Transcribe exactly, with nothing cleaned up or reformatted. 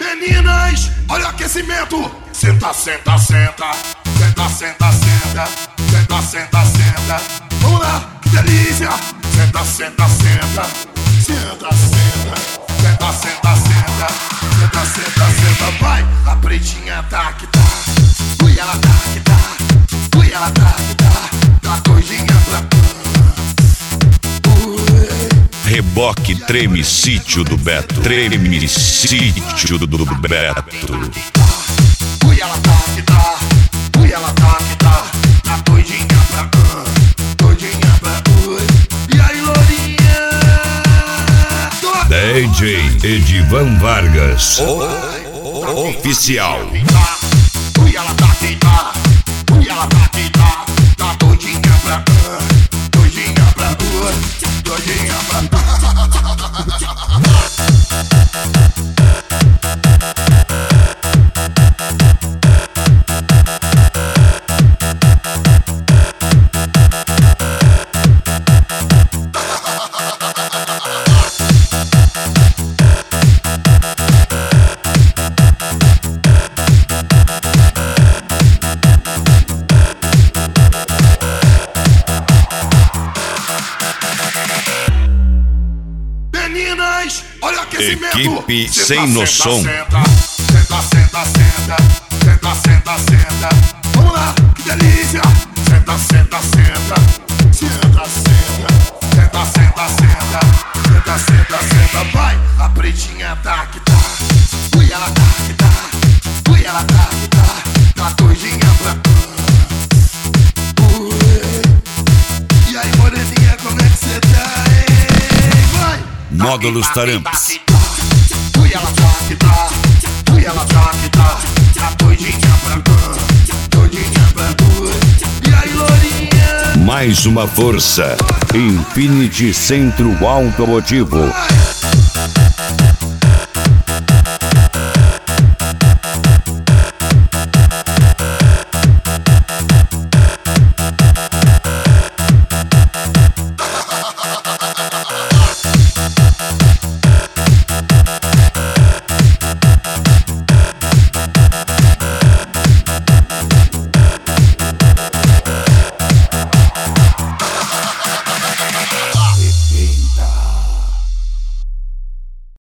Meninas, olha o aquecimento. Senta, senta, senta. Senta, senta, senta. Senta, senta, senta. Vamos lá, que delícia. Senta, senta, senta. Senta, senta. Senta, senta, senta. Senta, senta, senta. Vai, a pretinha tá que tá. Ui, ela tá que tá. Ui, ela tá que tá. Tá doidinha pra cá. Reboque treme sítio do Beto. Treme sítio do Beto. Ui, ela tá que tá. Ui, ela tá que tá. Tá doidinha pra cá. Doidinha pra cá. E aí, lourinha? D J Edivan Vargas. O, oficial. Ui, ela tá que tá. Ui, ela tá que tá. Tá doidinha pra cá. Doidinha pra cá. Doidinha pra cá. Meninas, olha o aquecimento. Equipe Senta, sem senta, noção. Senta, senta, senta, senta. Senta, senta, senta. Vamos lá, que delícia. Senta, senta, senta. Senta, senta. Senta, senta, senta. Senta, senta, senta. Vai, a pretinha tá que tá. Ui, ela tá que tá. Ui, ela tá que tá. Tá doidinha pra cá. Ui. E aí, moreninha, como é que cê tá, hein? Vai. Módulos Tarampas. Ui, ela tá que tá. Ui, ela tá que tá. Tá doidinha pra cá. Doidinha pra cá. E aí, lourinha? Mais uma força. Infinity Centro Automotivo.